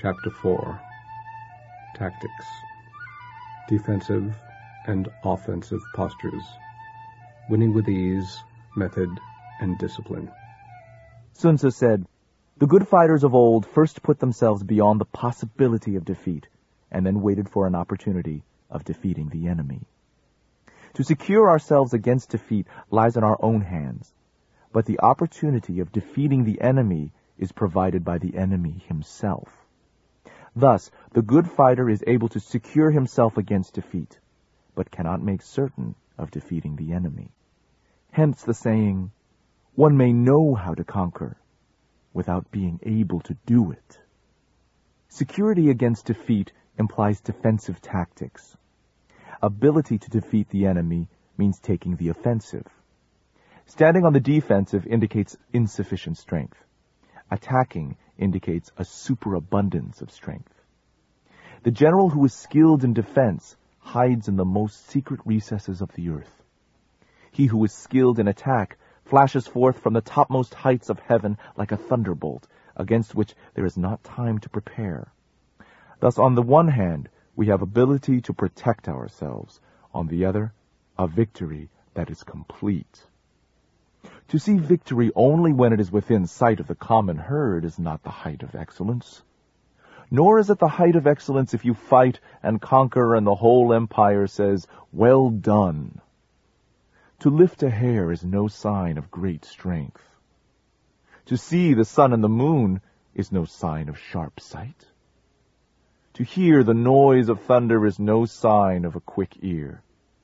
Chapter 4. Tactics. Defensive and offensive postures. Winning with ease, method, and discipline. Sun Tzu said, "The good fighters of old first put themselves beyond the possibility of defeat, and then waited for an opportunity of defeating the enemy." To secure ourselves against defeat lies in our own hands, but the opportunity of defeating the enemy is provided by the enemy himself. Thus, the good fighter is able to secure himself against defeat, but cannot make certain of defeating the enemy. Hence the saying, "One may know how to conquer without being able to do it." Security against defeat implies defensive tactics. Ability to defeat the enemy means taking the offensive. Standing on the defensive indicates insufficient strength. Attacking indicates a superabundance of strength. The general who is skilled in defense hides in the most secret recesses of the earth. He who is skilled in attack flashes forth from the topmost heights of heaven like a thunderbolt, against which there is not time to prepare. Thus, on the one hand, we have ability to protect ourselves. On the other, a victory that is complete. To see victory only when it is within sight of the common herd is not the height of excellence. Nor is it the height of excellence if you fight and conquer and the whole empire says, "Well done." To lift a hair is no sign of great strength. To see the sun and the moon is no sign of sharp sight. To hear the noise of thunder is no sign of a quick ear.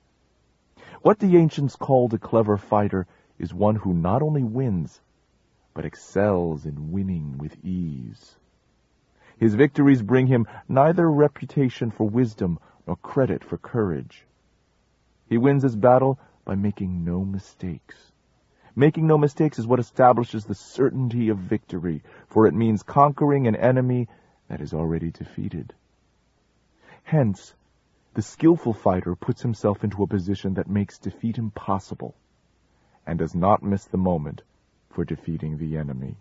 What the ancients called a clever fighter is one who not only wins, but excels in winning with ease. His victories bring him neither reputation for wisdom nor credit for courage. He wins his battle by making no mistakes. Making no mistakes is what establishes the certainty of victory, for it means conquering an enemy that is already defeated. Hence, the skillful fighter puts himself into a position that makes defeat impossible, and does not miss the moment for defeating the enemy.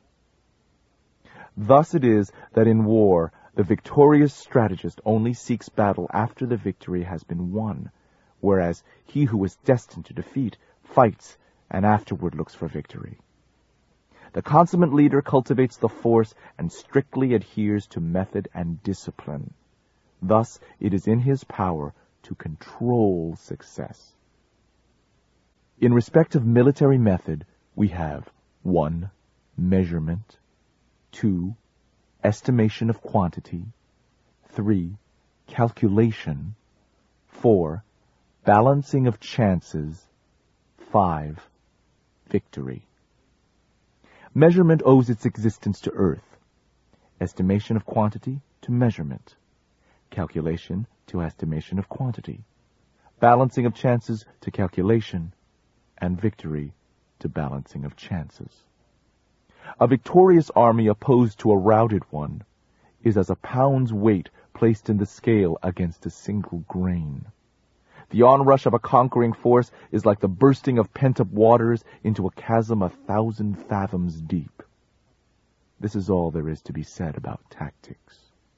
Thus it is that in war, the victorious strategist only seeks battle after the victory has been won, whereas he who is destined to defeat fights and afterward looks for victory. The consummate leader cultivates the force and strictly adheres to method and discipline. Thus, it is in his power to control success. In respect of military method, we have 1. Measurement, 2. Estimation of quantity, 3. Calculation, 4. Balancing of chances, 5. Victory. Measurement owes its existence to earth, estimation of quantity to measurement, calculation to estimation of quantity, balancing of chances to calculation, and victory to balancing of chances. A victorious army opposed to a routed one is as a pound's weight placed in the scale against a single grain. The onrush of a conquering force is like the bursting of pent-up waters into a chasm 1,000 fathoms deep. This is all there is to be said about tactics.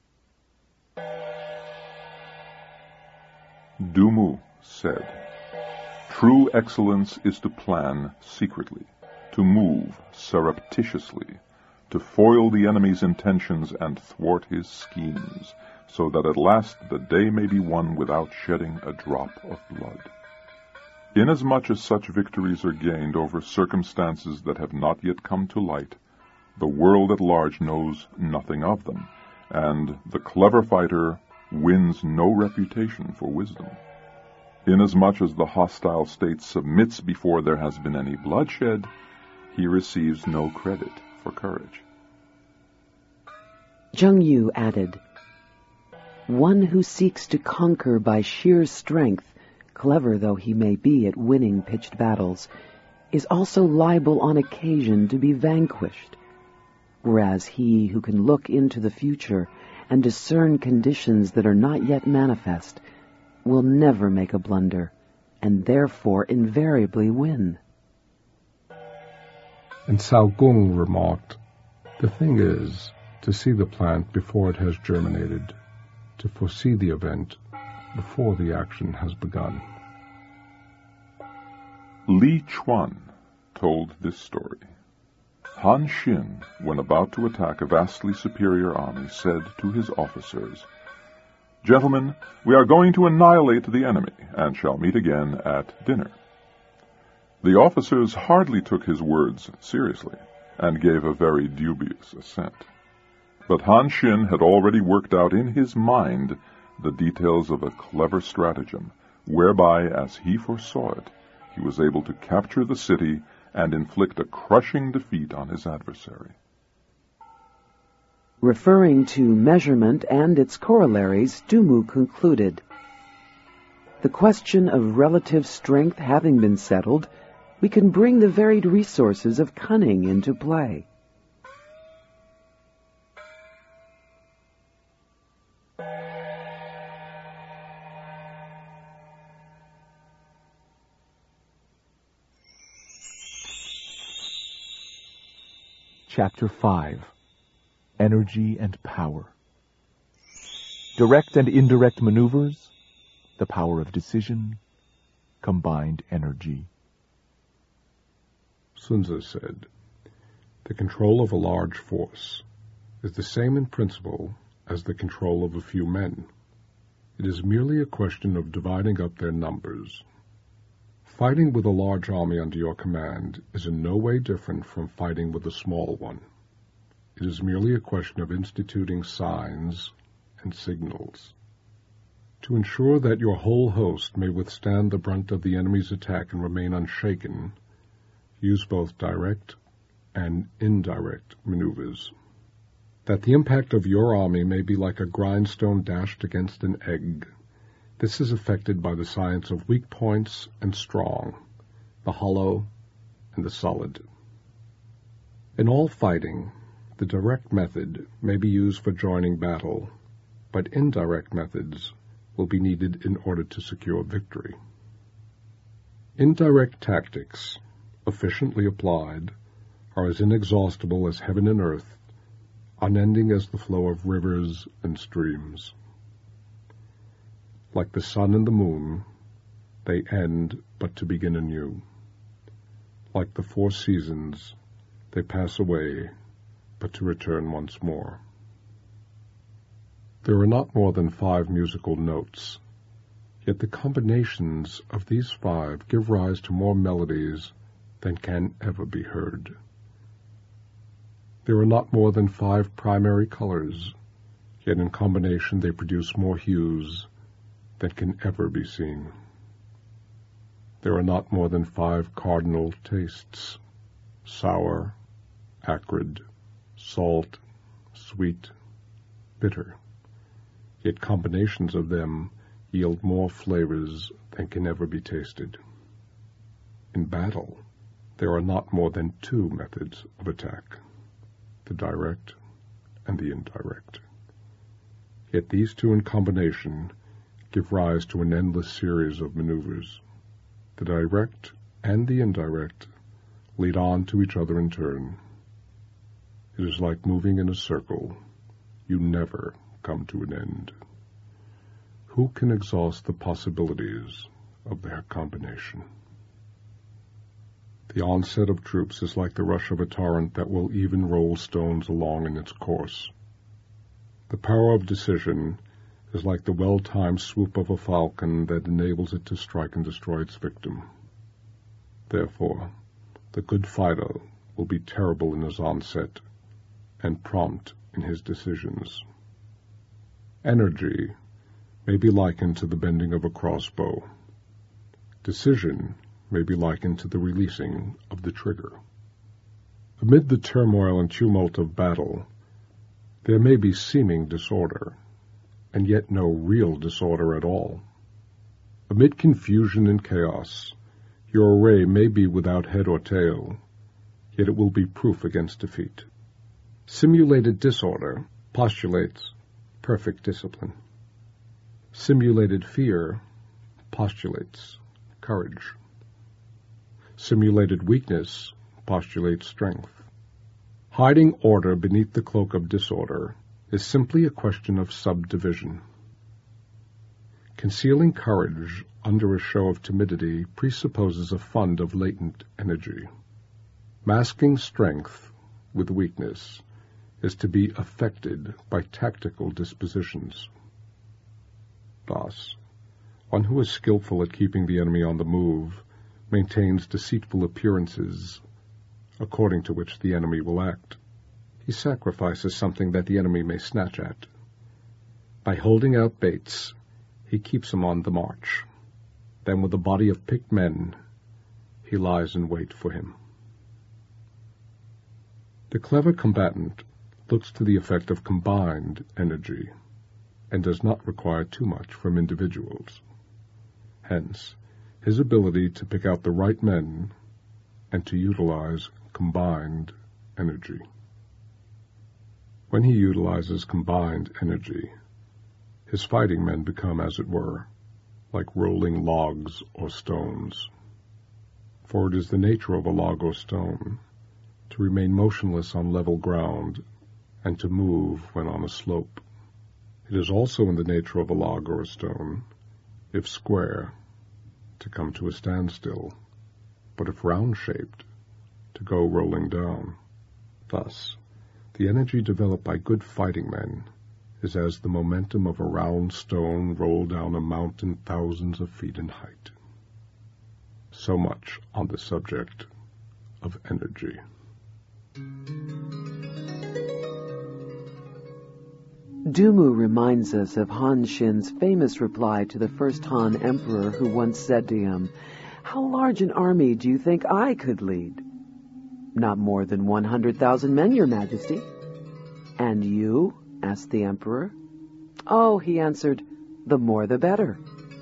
Du Mu said, "True excellence is to plan secretly, to move surreptitiously, to foil the enemy's intentions and thwart his schemes, so that at last the day may be won without shedding a drop of blood. Inasmuch as such victories are gained over circumstances that have not yet come to light, the world at large knows nothing of them, and the clever fighter wins no reputation for wisdom. Inasmuch as the hostile state submits before there has been any bloodshed, he receives no credit for courage." Zheng Yu added, "One who seeks to conquer by sheer strength, clever though he may be at winning pitched battles, is also liable on occasion to be vanquished, whereas he who can look into the future and discern conditions that are not yet manifest will never make a blunder, and therefore invariably win." And Cao Gong remarked, "The thing is, to see the plant before it has germinated, to foresee the event before the action has begun. Li Chuan told this story. Han Xin, when about to attack a vastly superior army, said to his officers, "Gentlemen, we are going to annihilate the enemy, and shall meet again at dinner." The officers hardly took his words seriously, and gave a very dubious assent. But Han Xin had already worked out in his mind the details of a clever stratagem, whereby, as he foresaw it, he was able to capture the city and inflict a crushing defeat on his adversary. Referring to measurement and its corollaries, Dumu concluded, "The question of relative strength having been settled, we can bring the varied resources of cunning into play." Chapter 5. Energy and Power. Direct and indirect maneuvers, the power of decision, combined energy. Sun Tzu said, "The control of a large force is the same in principle as the control of a few men. It is merely a question of dividing up their numbers. Fighting with a large army under your command is in no way different from fighting with a small one. It is merely a question of instituting signs and signals. To ensure that your whole host may withstand the brunt of the enemy's attack and remain unshaken, use both direct and indirect maneuvers. That the impact of your army may be like a grindstone dashed against an egg, this is effected by the science of weak points and strong, the hollow and the solid. In all fighting, the direct method may be used for joining battle, but indirect methods will be needed in order to secure victory. Indirect tactics, efficiently applied, are as inexhaustible as heaven and earth, unending as the flow of rivers and streams. Like the sun and the moon, they end but to begin anew. Like the 4 seasons, they pass away but to return once more. There are not more than 5 musical notes, yet the combinations of these 5 give rise to more melodies than can ever be heard. There are not more than 5 primary colors, yet in combination they produce more hues than can ever be seen. There are not more than 5 cardinal tastes, sour, acrid, salt, sweet, bitter, yet combinations of them yield more flavors than can ever be tasted. In battle, there are not more than 2 methods of attack, the direct and the indirect. Yet these 2 in combination give rise to an endless series of maneuvers. The direct and the indirect lead on to each other in turn. It is like moving in a circle. You never come to an end. Who can exhaust the possibilities of their combination? The onset of troops is like the rush of a torrent that will even roll stones along in its course. The power of decision is like the well-timed swoop of a falcon that enables it to strike and destroy its victim. Therefore, the good fighter will be terrible in his onset and prompt in his decisions. Energy may be likened to the bending of a crossbow. Decision may be likened to the releasing of the trigger. Amid the turmoil and tumult of battle, there may be seeming disorder, and yet no real disorder at all. Amid confusion and chaos, your array may be without head or tail, yet it will be proof against defeat. Simulated disorder postulates perfect discipline. Simulated fear postulates courage. Simulated weakness postulates strength. Hiding order beneath the cloak of disorder is simply a question of subdivision. Concealing courage under a show of timidity presupposes a fund of latent energy. Masking strength with weakness is to be affected by tactical dispositions. Thus, one who is skillful at keeping the enemy on the move maintains deceitful appearances according to which the enemy will act. He sacrifices something that the enemy may snatch at. By holding out baits, he keeps him on the march. Then with a body of picked men, he lies in wait for him. The clever combatant looks to the effect of combined energy and does not require too much from individuals. Hence, his ability to pick out the right men and to utilize combined energy. When he utilizes combined energy, his fighting men become, as it were, like rolling logs or stones. For it is the nature of a log or stone to remain motionless on level ground and to move when on a slope. It is also in the nature of a log or a stone, if square, to come to a standstill, but if round-shaped, to go rolling down. Thus, the energy developed by good fighting men is as the momentum of a round stone rolled down a mountain thousands of feet in height. So much on the subject of energy. Dumu reminds us of Han Xin's famous reply to the first Han Emperor, who once said to him, "How large an army do you think I could lead?" "Not more than 100,000 men, Your Majesty." "And you?" asked the Emperor. "Oh," he answered, "the more the better."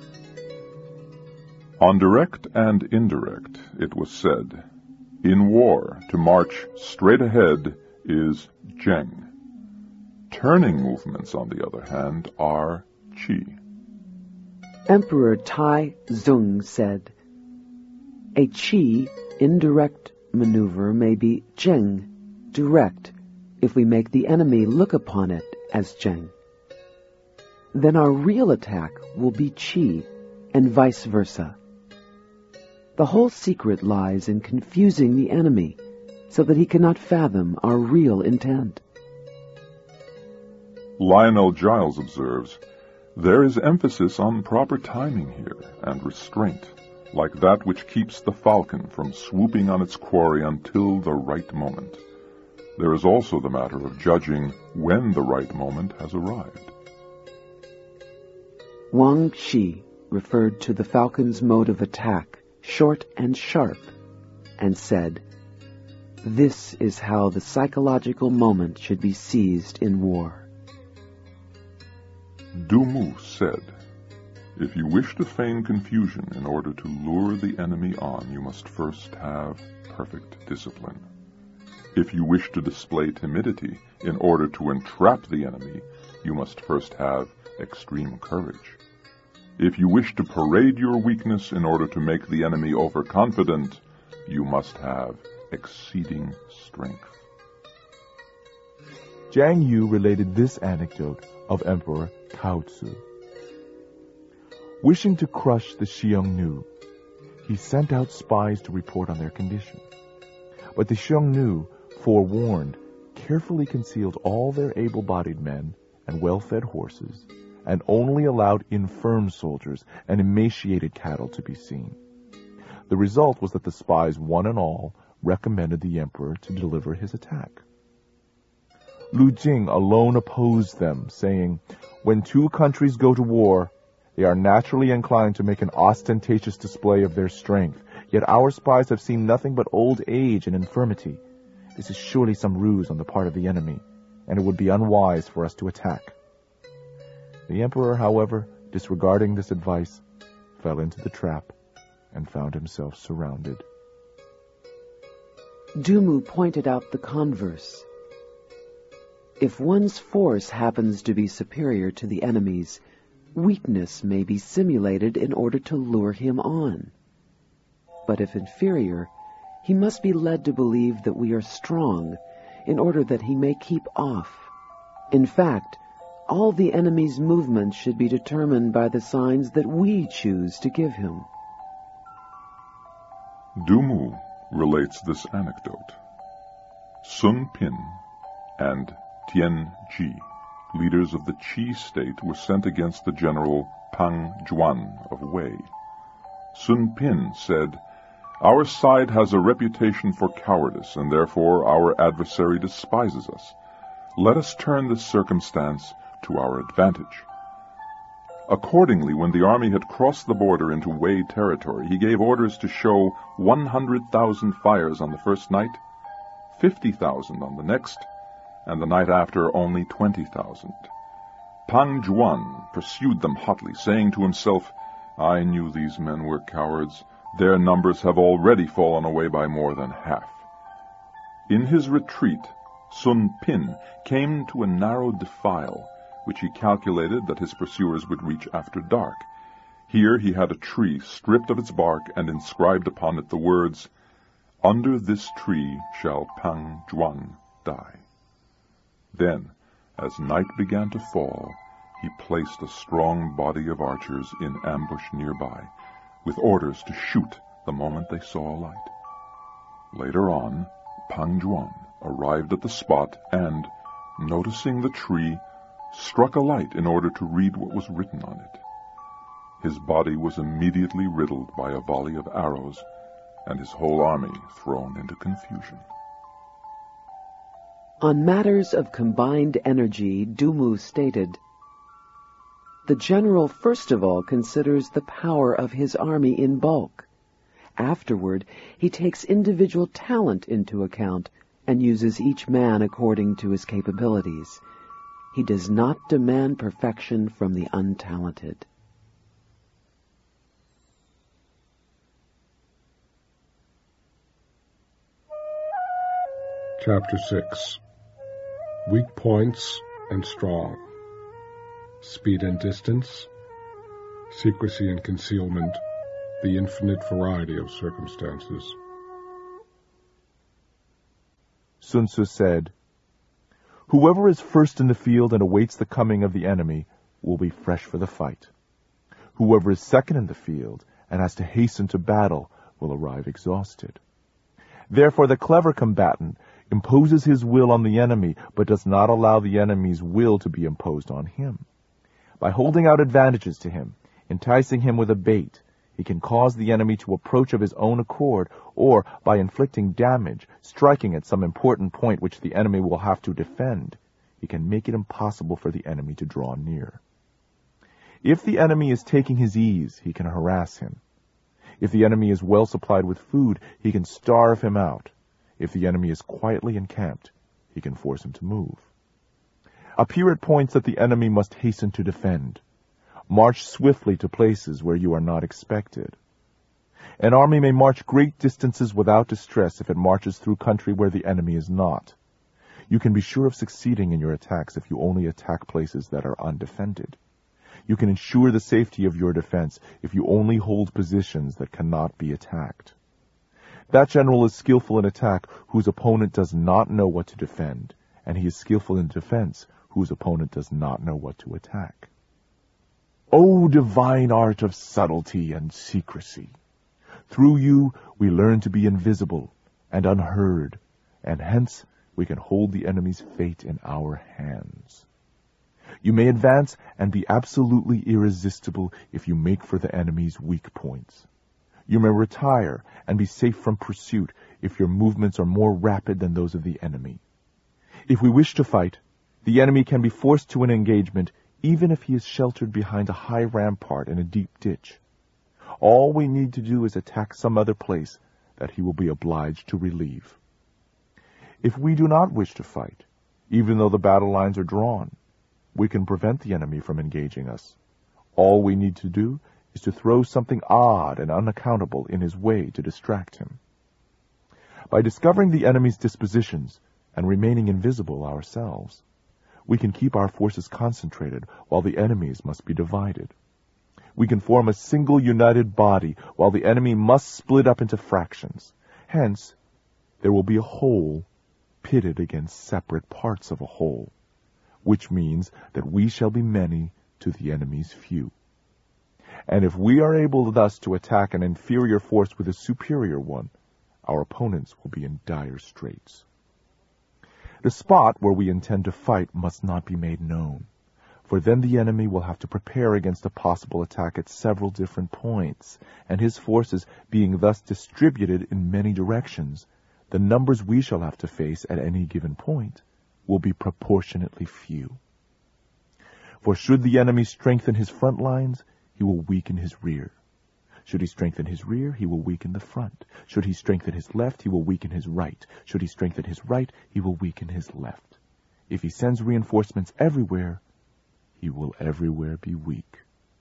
On direct and indirect, it was said, in war, to march straight ahead is Zheng. Turning movements, on the other hand, are Qi. Emperor Tai Zung said, "A Qi indirect maneuver may be Zheng direct if we make the enemy look upon it as Zheng. Then our real attack will be Qi and vice versa. The whole secret lies in confusing the enemy so that he cannot fathom our real intent." Lionel Giles observes, "There is emphasis on proper timing here, and restraint, like that which keeps the falcon from swooping on its quarry until the right moment. There is also the matter of judging when the right moment has arrived." Wang Shi referred to the falcon's mode of attack, short and sharp, and said, "This is how the psychological moment should be seized in war." Dumu said, "If you wish to feign confusion in order to lure the enemy on, you must first have perfect discipline. If you wish to display timidity in order to entrap the enemy, you must first have extreme courage. If you wish to parade your weakness in order to make the enemy overconfident, you must have exceeding strength." Jiang Yu related this anecdote of Emperor Cao Tzu. Wishing to crush the Xiongnu, he sent out spies to report on their condition. But the Xiongnu, forewarned, carefully concealed all their able-bodied men and well-fed horses, and only allowed infirm soldiers and emaciated cattle to be seen. The result was that the spies, one and all, recommended the emperor to deliver his attack. Lu Jing alone opposed them, saying, "When two countries go to war, they are naturally inclined to make an ostentatious display of their strength, yet our spies have seen nothing but old age and infirmity. This is surely some ruse on the part of the enemy, and it would be unwise for us to attack." The emperor, however, disregarding this advice, fell into the trap and found himself surrounded. Dumu pointed out the converse. If one's force happens to be superior to the enemy's, weakness may be simulated in order to lure him on. But if inferior, he must be led to believe that we are strong, in order that he may keep off. In fact, all the enemy's movements should be determined by the signs that we choose to give him. Dumu relates this anecdote. Sun Pin and Tian Ji, leaders of the Qi state, were sent against the general Pang Juan of Wei. Sun Pin said, "Our side has a reputation for cowardice, and therefore our adversary despises us. Let us turn this circumstance to our advantage." Accordingly, when the army had crossed the border into Wei territory, he gave orders to show 100,000 fires on the first night, 50,000 on the next, and the night after only 20,000. Pang Juan pursued them hotly, saying to himself, "I knew these men were cowards. Their numbers have already fallen away by more than half." In his retreat, Sun Pin came to a narrow defile, which he calculated that his pursuers would reach after dark. Here he had a tree stripped of its bark and inscribed upon it the words, "Under this tree shall Pang Juan die." Then, as night began to fall, he placed a strong body of archers in ambush nearby, with orders to shoot the moment they saw a light. Later on, Pang Juan arrived at the spot and, noticing the tree, struck a light in order to read what was written on it. His body was immediately riddled by a volley of arrows, and his whole army thrown into confusion. On matters of combined energy, Dumu stated, "The general first of all considers the power of his army in bulk. Afterward, he takes individual talent into account and uses each man according to his capabilities. He does not demand perfection from the untalented." Chapter 6. Weak Points and Strong. Speed and Distance. Secrecy and Concealment. The Infinite Variety of Circumstances. Sun Tzu said, "Whoever is first in the field and awaits the coming of the enemy will be fresh for the fight. Whoever is second in the field and has to hasten to battle will arrive exhausted. Therefore the clever combatant imposes his will on the enemy, but does not allow the enemy's will to be imposed on him. By holding out advantages to him, enticing him with a bait, he can cause the enemy to approach of his own accord, or by inflicting damage, striking at some important point which the enemy will have to defend, he can make it impossible for the enemy to draw near. If the enemy is taking his ease, he can harass him. If the enemy is well supplied with food, he can starve him out. If the enemy is quietly encamped, he can force him to move. Appear at points that the enemy must hasten to defend. March swiftly to places where you are not expected. An army may march great distances without distress if it marches through country where the enemy is not. You can be sure of succeeding in your attacks if you only attack places that are undefended. You can ensure the safety of your defense if you only hold positions that cannot be attacked. That general is skillful in attack whose opponent does not know what to defend, and he is skillful in defense whose opponent does not know what to attack. O divine art of subtlety and secrecy! Through you we learn to be invisible and unheard, and hence we can hold the enemy's fate in our hands. You may advance and be absolutely irresistible if you make for the enemy's weak points. You may retire and be safe from pursuit if your movements are more rapid than those of the enemy. If we wish to fight, the enemy can be forced to an engagement even if he is sheltered behind a high rampart in a deep ditch. All we need to do is attack some other place that he will be obliged to relieve. If we do not wish to fight, even though the battle lines are drawn, we can prevent the enemy from engaging us. All we need to do is to throw something odd and unaccountable in his way to distract him. By discovering the enemy's dispositions and remaining invisible ourselves, we can keep our forces concentrated while the enemy's must be divided. We can form a single united body while the enemy must split up into fractions. Hence, there will be a whole pitted against separate parts of a whole, which means that we shall be many to the enemy's few. And if we are able thus to attack an inferior force with a superior one, our opponents will be in dire straits. The spot where we intend to fight must not be made known, for then the enemy will have to prepare against a possible attack at several different points, and his forces being thus distributed in many directions, the numbers we shall have to face at any given point will be proportionately few. For should the enemy strengthen his front lines, he will weaken his rear. Should he strengthen his rear, he will weaken the front. Should he strengthen his left, he will weaken his right. Should he strengthen his right, he will weaken his left. If he sends reinforcements everywhere, he will everywhere be weak.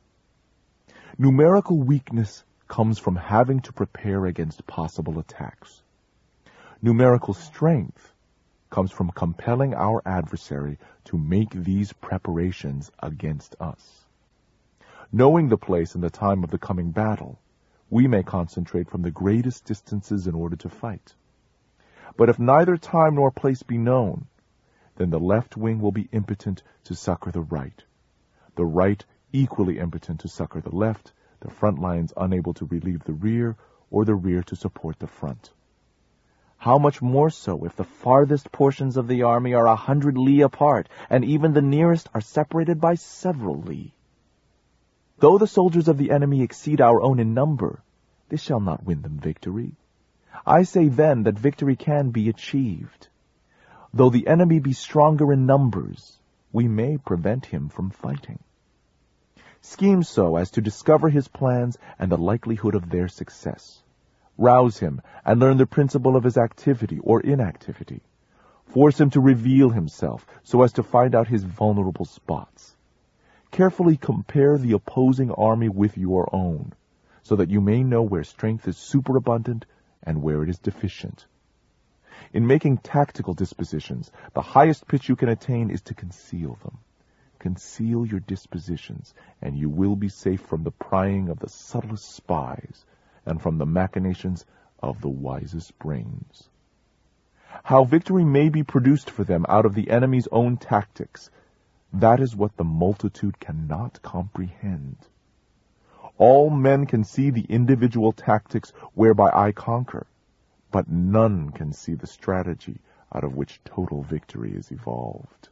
Numerical weakness comes from having to prepare against possible attacks. Numerical strength comes from compelling our adversary to make these preparations against us. Knowing the place and the time of the coming battle, we may concentrate from the greatest distances in order to fight. But if neither time nor place be known, then the left wing will be impotent to succor the right, the right equally impotent to succor the left, the front lines unable to relieve the rear, or the rear to support the front. How much more so if the farthest portions of the army are 100 li apart, and even the nearest are separated by several li. Though the soldiers of the enemy exceed our own in number, this shall not win them victory. I say then that victory can be achieved. Though the enemy be stronger in numbers, we may prevent him from fighting. Scheme so as to discover his plans and the likelihood of their success. Rouse him and learn the principle of his activity or inactivity. Force him to reveal himself so as to find out his vulnerable spots. Carefully compare the opposing army with your own, so that you may know where strength is superabundant and where it is deficient. In making tactical dispositions, the highest pitch you can attain is to conceal them. Conceal your dispositions, and you will be safe from the prying of the subtlest spies and from the machinations of the wisest brains. How victory may be produced for them out of the enemy's own tactics, that is what the multitude cannot comprehend. All men can see the individual tactics whereby I conquer, but none can see the strategy out of which total victory is evolved.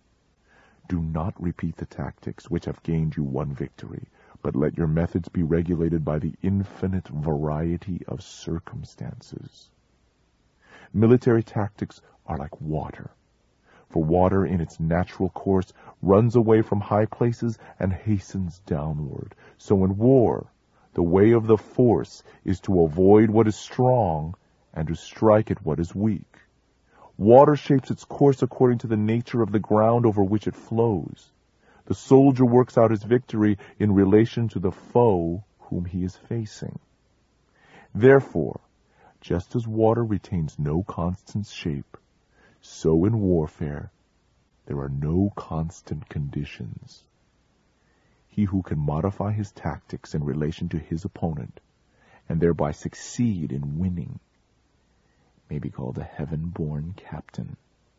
Do not repeat the tactics which have gained you one victory, but let your methods be regulated by the infinite variety of circumstances. Military tactics are like water, for water in its natural course runs away from high places and hastens downward. So in war, the way of the force is to avoid what is strong and to strike at what is weak. Water shapes its course according to the nature of the ground over which it flows. The soldier works out his victory in relation to the foe whom he is facing. Therefore, just as water retains no constant shape, so in warfare there are no constant conditions. He who can modify his tactics in relation to his opponent, and thereby succeed in winning, may be called a heaven-born captain.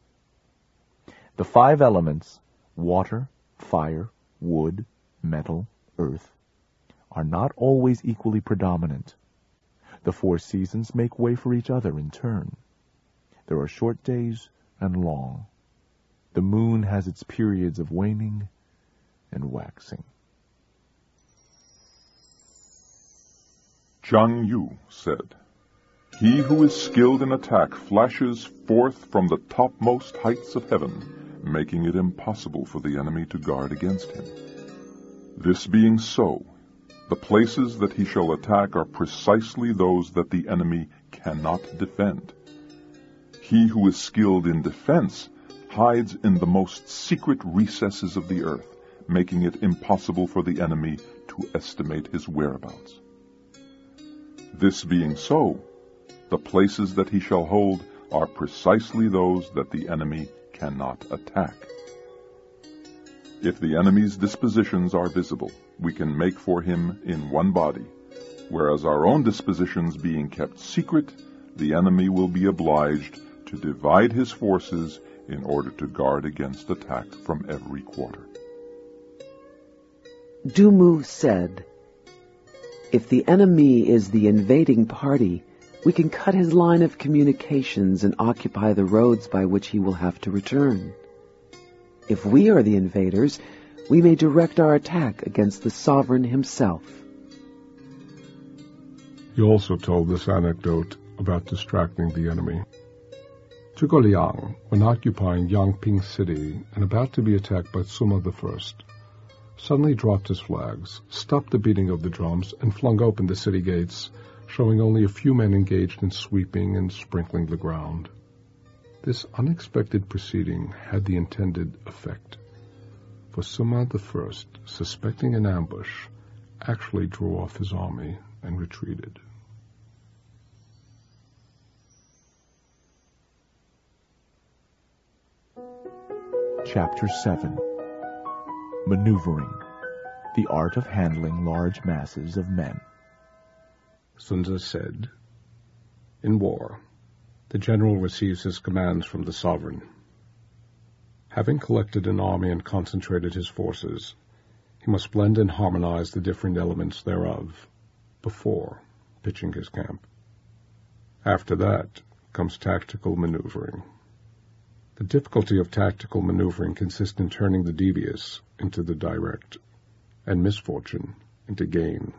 The 5 elements, water, fire, wood, metal, earth, are not always equally predominant. The 4 seasons make way for each other in turn. There are short days and long. The moon has its periods of waning and waxing. Zhang Yu said, "He who is skilled in attack flashes forth from the topmost heights of heaven, making it impossible for the enemy to guard against him. This being so, the places that he shall attack are precisely those that the enemy cannot defend. He who is skilled in defense hides in the most secret recesses of the earth, making it impossible for the enemy to estimate his whereabouts. This being so, the places that he shall hold are precisely those that the enemy cannot attack. If the enemy's dispositions are visible, we can make for him in one body, whereas our own dispositions being kept secret, the enemy will be obliged to divide his forces in order to guard against attack from every quarter. Du Mu said, "If the enemy is the invading party, we can cut his line of communications and occupy the roads by which he will have to return. If we are the invaders, we may direct our attack against the sovereign himself." He also told this anecdote about distracting the enemy. Zhuge Liang, when occupying Yangping City and about to be attacked by Sima I, suddenly dropped his flags, stopped the beating of the drums, and flung open the city gates, showing only a few men engaged in sweeping and sprinkling the ground. This unexpected proceeding had the intended effect, for Sima I, suspecting an ambush, actually drew off his army and retreated. Chapter 7. Maneuvering, the art of handling large masses of men. Sun Tzu said, "In war, the general receives his commands from the sovereign. Having collected an army and concentrated his forces, he must blend and harmonize the different elements thereof before pitching his camp. After that comes tactical maneuvering. The difficulty of tactical maneuvering consists in turning the devious into the direct, and misfortune into gain.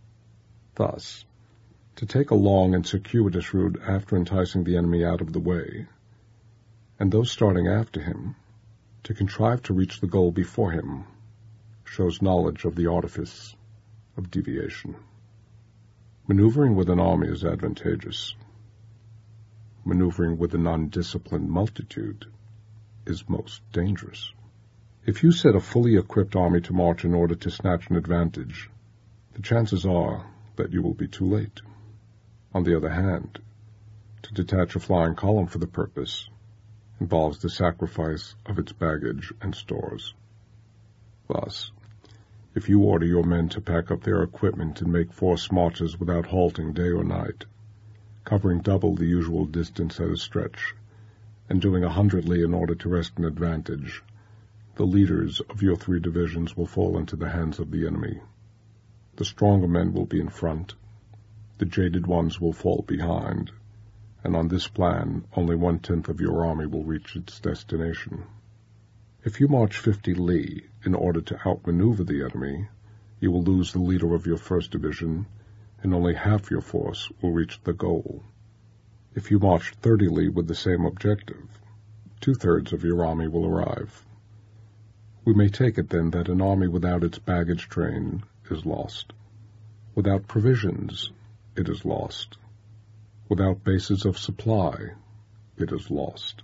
Thus, to take a long and circuitous route after enticing the enemy out of the way, and those starting after him, to contrive to reach the goal before him, shows knowledge of the artifice of deviation. Maneuvering with an army is advantageous. Maneuvering with an undisciplined multitude is most dangerous. If you set a fully equipped army to march in order to snatch an advantage, the chances are that you will be too late. On the other hand, to detach a flying column for the purpose involves the sacrifice of its baggage and stores. Thus, if you order your men to pack up their equipment and make forced marches without halting day or night, covering double the usual distance at a stretch, and doing 100 li in order to wrest an advantage, the leaders of your 3 divisions will fall into the hands of the enemy. The stronger men will be in front, the jaded ones will fall behind, and on this plan only 1/10 of your army will reach its destination. If you march 50 li in order to outmaneuver the enemy, you will lose the leader of your 1st division, and only half your force will reach the goal. If you march 30 li with the same objective, 2/3 of your army will arrive. We may take it then that an army without its baggage train is lost. Without provisions, it is lost. Without bases of supply, it is lost.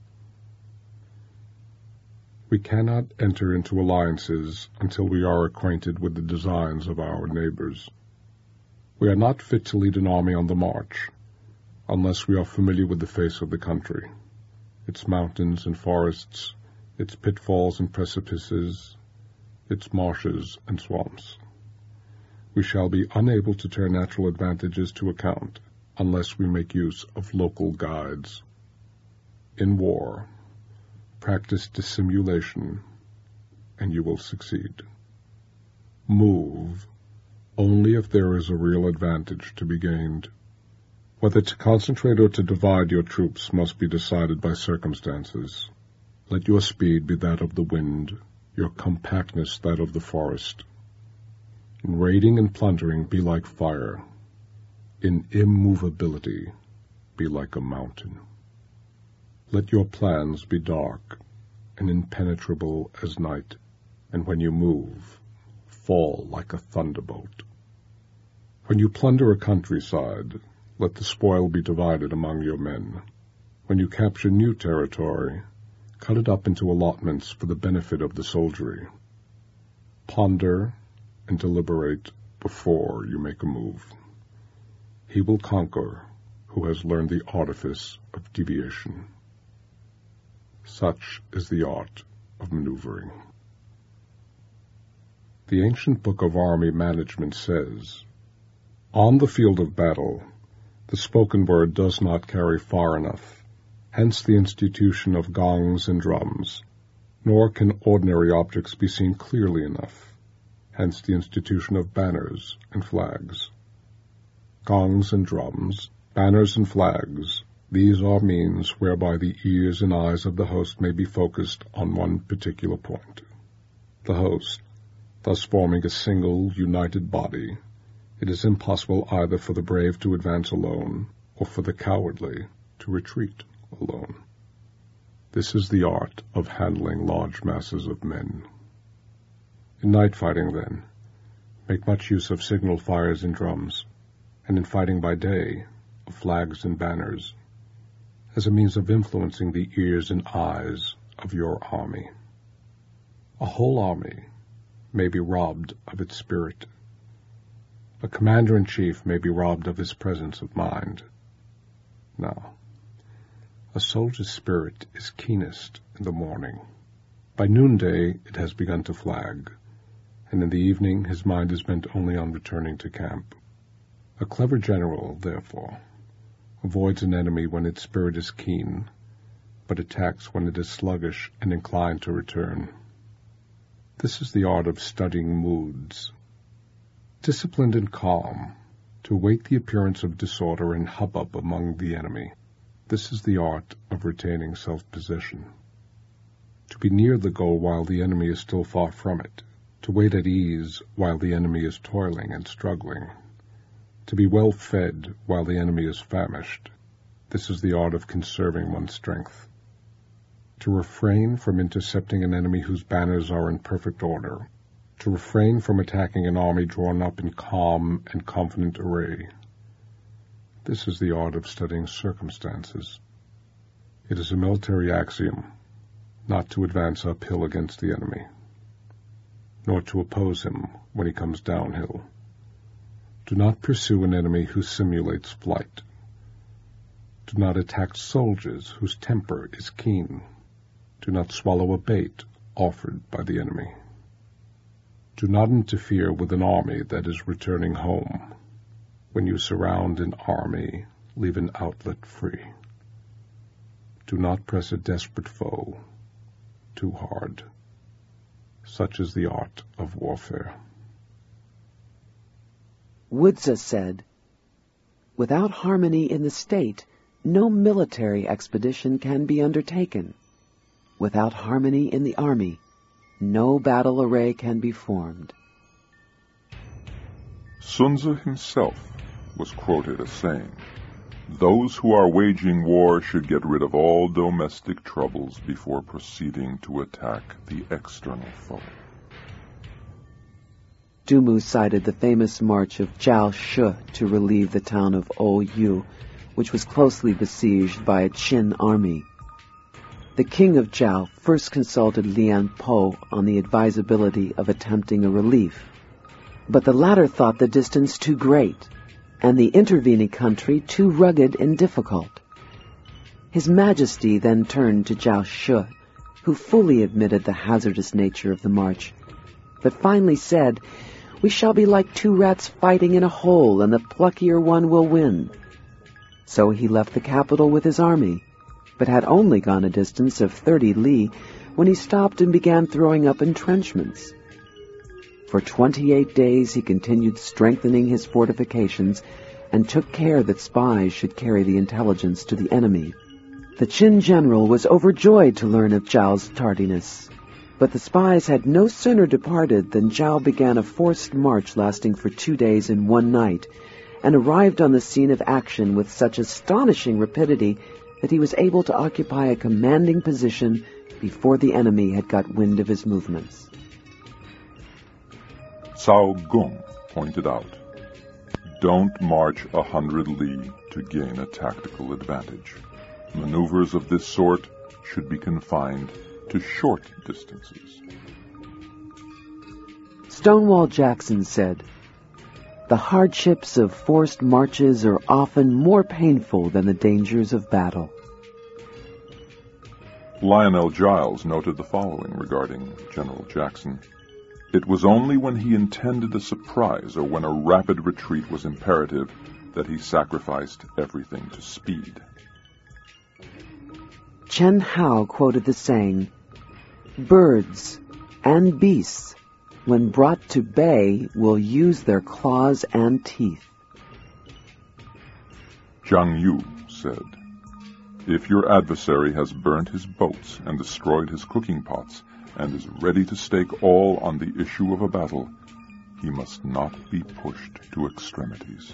We cannot enter into alliances until we are acquainted with the designs of our neighbors. We are not fit to lead an army on the march unless we are familiar with the face of the country, its mountains and forests, its pitfalls and precipices, its marshes and swamps. We shall be unable to turn natural advantages to account unless we make use of local guides. In war, practice dissimulation, and you will succeed. Move only if there is a real advantage to be gained. Whether to concentrate or to divide your troops must be decided by circumstances. Let your speed be that of the wind, your compactness that of the forest. In raiding and plundering, be like fire. In immovability, be like a mountain. Let your plans be dark and impenetrable as night, and when you move, fall like a thunderbolt. When you plunder a countryside, let the spoil be divided among your men. When you capture new territory, cut it up into allotments for the benefit of the soldiery. Ponder and deliberate before you make a move. He will conquer who has learned the artifice of deviation. Such is the art of maneuvering. The ancient book of army management says, "On the field of battle, the spoken word does not carry far enough. Hence the institution of gongs and drums. Nor can ordinary objects be seen clearly enough. Hence the institution of banners and flags. Gongs and drums, banners and flags, these are means whereby the ears and eyes of the host may be focused on one particular point. The host, thus forming a single, united body, it is impossible either for the brave to advance alone, or for the cowardly to retreat alone. This is the art of handling large masses of men. In night fighting, then, make much use of signal fires and drums, and in fighting by day, of flags and banners, as a means of influencing the ears and eyes of your army. A whole army may be robbed of its spirit. A commander-in-chief may be robbed of his presence of mind. Now, a soldier's spirit is keenest in the morning. By noonday it has begun to flag, and in the evening his mind is bent only on returning to camp. A clever general, therefore, avoids an enemy when its spirit is keen, but attacks when it is sluggish and inclined to return. This is the art of studying moods. Disciplined and calm, to await the appearance of disorder and hubbub among the enemy. This is the art of retaining self-possession. To be near the goal while the enemy is still far from it, to wait at ease while the enemy is toiling and struggling, to be well fed while the enemy is famished, this is the art of conserving one's strength. To refrain from intercepting an enemy whose banners are in perfect order, to refrain from attacking an army drawn up in calm and confident array, this is the art of studying circumstances. It is a military axiom not to advance uphill against the enemy, nor to oppose him when he comes downhill. Do not pursue an enemy who simulates flight. Do not attack soldiers whose temper is keen. Do not swallow a bait offered by the enemy. Do not interfere with an army that is returning home. When you surround an army, leave an outlet free. Do not press a desperate foe too hard. Such is the art of warfare. Wudza said, "Without harmony in the state, no military expedition can be undertaken. Without harmony in the army, no battle array can be formed." Sun Tzu himself was quoted as saying, "Those who are waging war should get rid of all domestic troubles before proceeding to attack the external foe." Dumu cited the famous march of Zhao Shi to relieve the town of Oyu, which was closely besieged by a Qin army. The king of Zhao first consulted Lian Po on the advisability of attempting a relief, but the latter thought the distance too great and the intervening country too rugged and difficult. His Majesty then turned to Zhao Shi, who fully admitted the hazardous nature of the march, but finally said, "We shall be like two rats fighting in a hole, and the pluckier one will win." So he left the capital with his army, but had only gone a distance of 30 li when he stopped and began throwing up entrenchments. For 28 days he continued strengthening his fortifications and took care that spies should carry the intelligence to the enemy. The Qin general was overjoyed to learn of Zhao's tardiness, but the spies had no sooner departed than Zhao began a forced march lasting for 2 days and 1 night, and arrived on the scene of action with such astonishing rapidity that he was able to occupy a commanding position before the enemy had got wind of his movements. Cao Gong pointed out, "Don't march 100 li to gain a tactical advantage. Maneuvers of this sort should be confined to short distances." Stonewall Jackson said, "The hardships of forced marches are often more painful than the dangers of battle." Lionel Giles noted the following regarding General Jackson. "It was only when he intended a surprise or when a rapid retreat was imperative that he sacrificed everything to speed." Chen Hao quoted the saying, "Birds and beasts, when brought to bay, will use their claws and teeth." Zhang Yu said, "If your adversary has burnt his boats and destroyed his cooking pots, and is ready to stake all on the issue of a battle, he must not be pushed to extremities."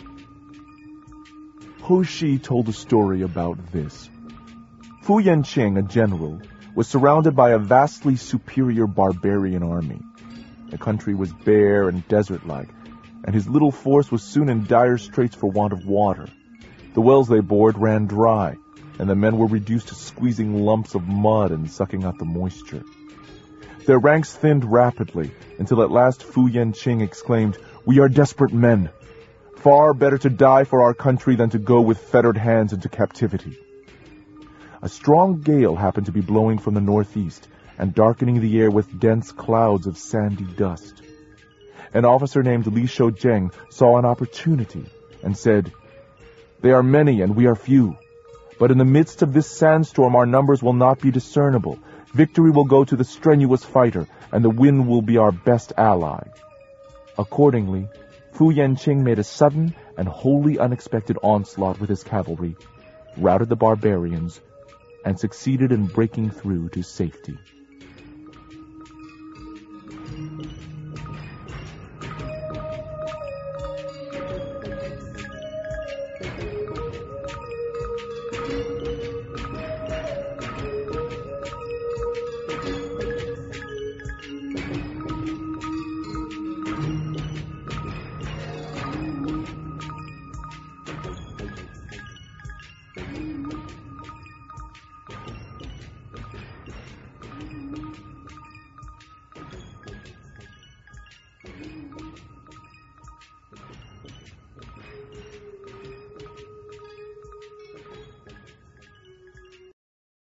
Ho Shi told a story about this. Fu Yanqing, a general, was surrounded by a vastly superior barbarian army. The country was bare and desert-like, and his little force was soon in dire straits for want of water. The wells they bored ran dry, and the men were reduced to squeezing lumps of mud and sucking out the moisture. Their ranks thinned rapidly, until at last Fu Yanqing exclaimed, "We are desperate men. Far better to die for our country than to go with fettered hands into captivity." A strong gale happened to be blowing from the northeast and darkening the air with dense clouds of sandy dust. An officer named Li Shouzheng saw an opportunity and said, "They are many and we are few. But in the midst of this sandstorm our numbers will not be discernible. Victory will go to the strenuous fighter, and the wind will be our best ally." Accordingly, Fu Yanqing made a sudden and wholly unexpected onslaught with his cavalry, routed the barbarians, and succeeded in breaking through to safety.